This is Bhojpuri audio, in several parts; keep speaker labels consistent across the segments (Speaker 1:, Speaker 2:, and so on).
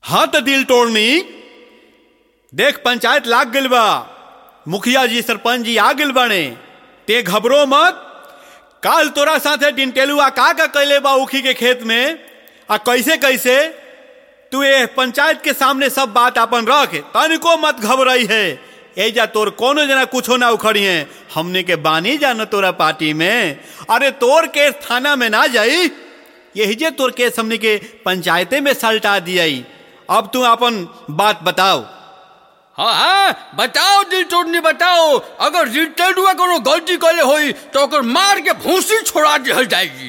Speaker 1: हाँ तो दिल तोड़नी देख पंचायत लाग गइल बा, मुखिया जी सरपंच जी आ गइल बाने। ते घबरो मत, काल तोरा साथे डिंटेलुआ का कैले बा उखी के खेत में आ कैसे कैसे तू ये पंचायत के सामने सब बात अपन रख, तनिको मत घबराई है। एजा तोर कोनो जना कुछो ना उखड़ी है, हमने के बानी जाना तोरा पार्टी में। अरे तोर केस थाना में ना जाई, यही जे तोर केस हमने के पंचायते में सल्टा दियाई। अब तू अपन बात बताओ।
Speaker 2: हाँ हाँ बताओ दिल तोड़नी बताओ। अगर डिंटेलुआ कोनो गलती करे होई तो ओकर मार के भूसी छोड़ा दिहल जाएगी।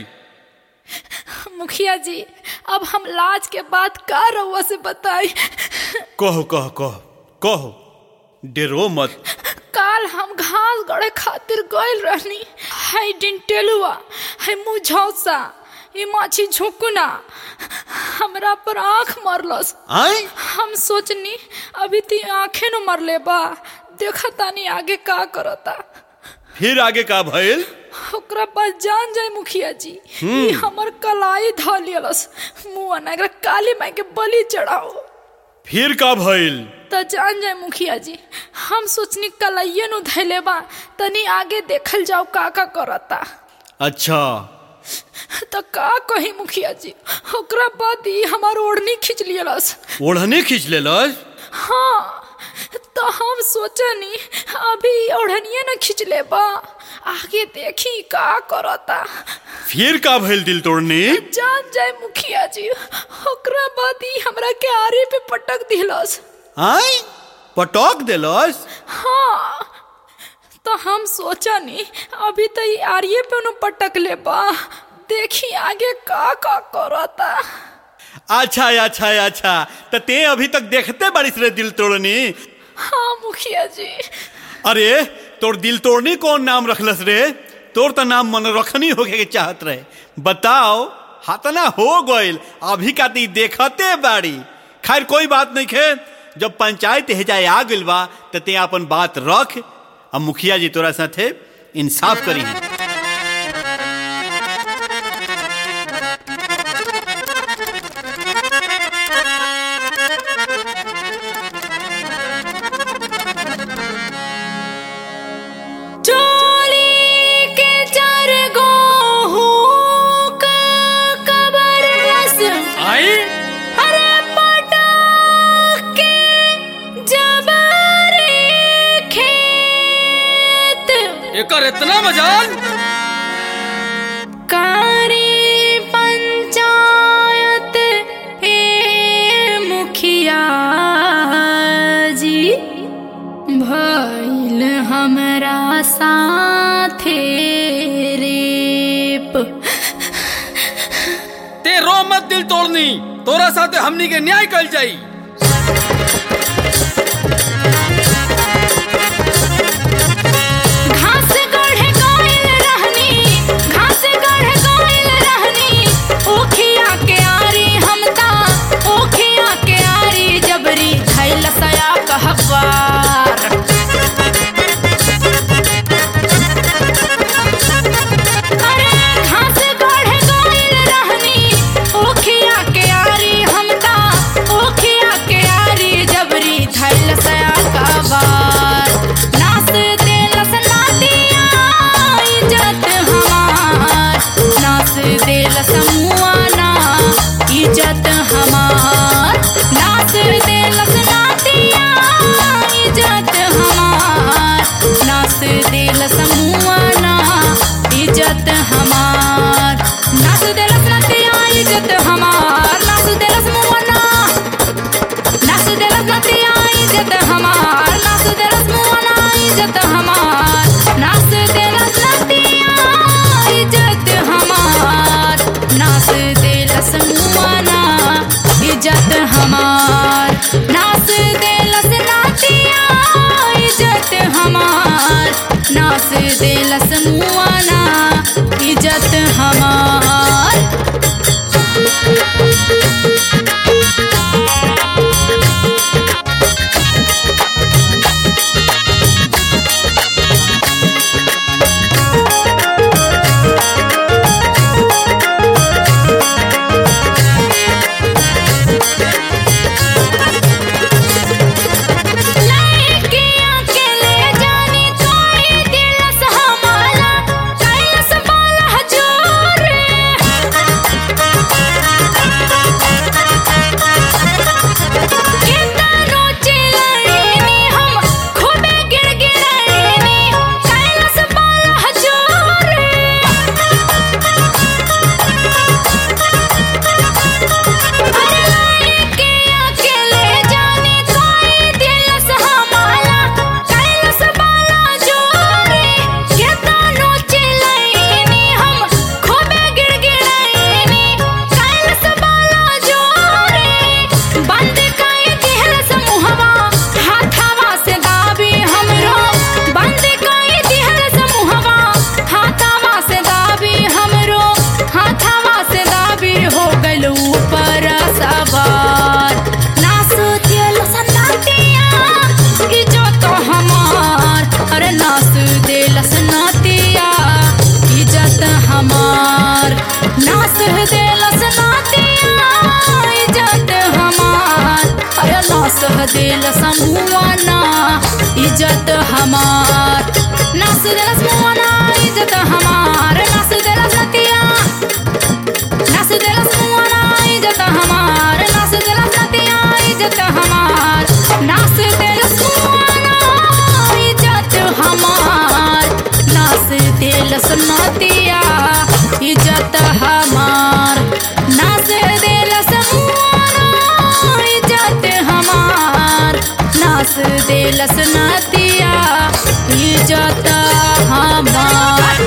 Speaker 3: मुखिया जी अब हम लाज के बात का रउआ से बताई।
Speaker 1: कहो कहो कहो कहो, डरो मत।
Speaker 3: काल हम घास गड़े खातिर गइल रहनी, हाय डिंटेलुआ हाय मुझौसा ये माछी झुकुना हमरा पर आंख मरलस। हम सोचनी अभी ती आंखें न मरले बा, देखा तानी आगे का करता।
Speaker 1: फिर आगे का भइल?
Speaker 3: ओकरा पास जान जाए मुखिया जी, ये हमर कलाई ध लेलस, मुंह ना एकरा काली माई के बलि चढ़ाओ।
Speaker 1: फिर का भइल?
Speaker 3: त जान जाए मुखिया जी, हम सोचनी कलाइये नु धैले बा, तनी आगे देखल जाओ का का करता।
Speaker 1: अच्छा
Speaker 3: तो का कही मुखिया जी, ओकरा बाद ही हमार ओढ़नी खींच लियलस।
Speaker 1: ओढ़नी खींच लेलस?
Speaker 3: हाँ तो हम सोचनी अभी ओढ़निये न खींच ले बा, आगे देखी का करता।
Speaker 1: फिर का भइल दिल तोड़नी?
Speaker 3: जान जाए मुखिया जी, ओकरा बाद ही हमरा के आरी पे पटक दिलस।
Speaker 1: आई पटक देलस?
Speaker 3: हाँ तो हम सोचनी अभी तो ये आरिये पे न पटक ले बा, देखी आगे का का करता।
Speaker 1: अच्छा अच्छा अच्छा, तो ते अभी तक देखते बारिश रे दिल तोड़नी?
Speaker 3: हाँ मुखिया जी।
Speaker 1: अरे तोर दिल तोड़नी कौन नाम रखलस रे? तोर तो नाम मनरखनी होके के चाहत रहे। बताओ हाथना हो गइल, अभी का ती देखते बाड़ी। खैर कोई बात नहीं खे, जब पंचायत हेजाए आ गइल बा तो ते अपन बात रख, अब मुखिया जी तोरा साथे इंसाफ करी है।
Speaker 2: एकर इतना मजाल?
Speaker 3: कारी पंचायत ए मुखिया जी, भइल हमरा साथे रेप।
Speaker 2: ते रो मत दिल तोड़नी, तोरा साथे हमनी के न्याय कल जाई।
Speaker 3: जबरी नास देलस नातिया इज्जत हमार, अरे नास देलस मुआना इज्जत हमार, नास देलस मुआना इज्जत हमार, नास देलस नातिया, नास देलस मुआना इज्जत हमार, नास देलस नातिया इज्जत हमार, नास देलस मुआना इज्जत हमार, नास देलस नातिया इज्जत हमार, नास देलस मुआना इज्जत हमार, नास देलस नातिया इज्जत हमार।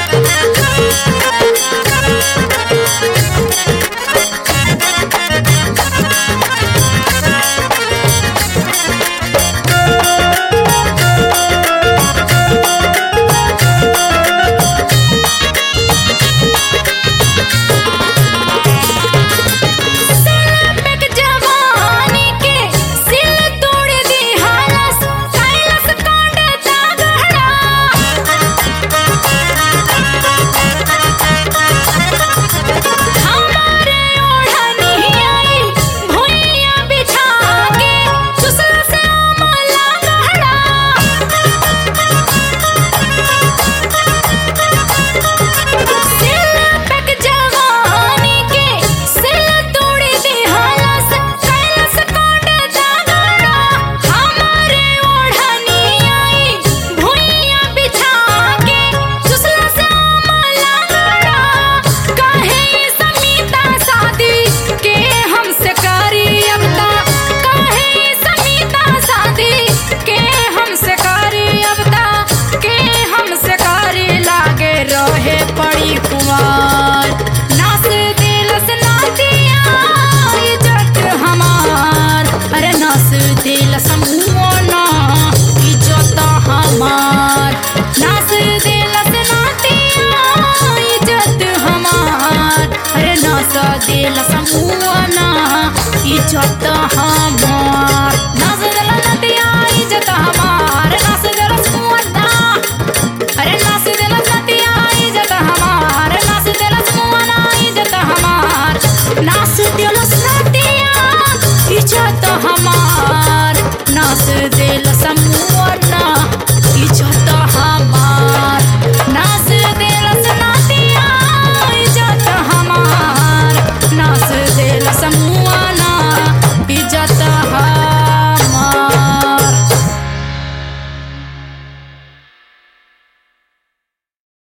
Speaker 3: देलस मुआना इज्जत हमार, नास देलस नातिया इज्जत हमार, नास देलस मुआना, अरे नास देलस नातिया इज्जत हमार, नास देलस मुआना इज्जत हमार, नास देलस नातिया इज्जत हमार, नास देलस मुआना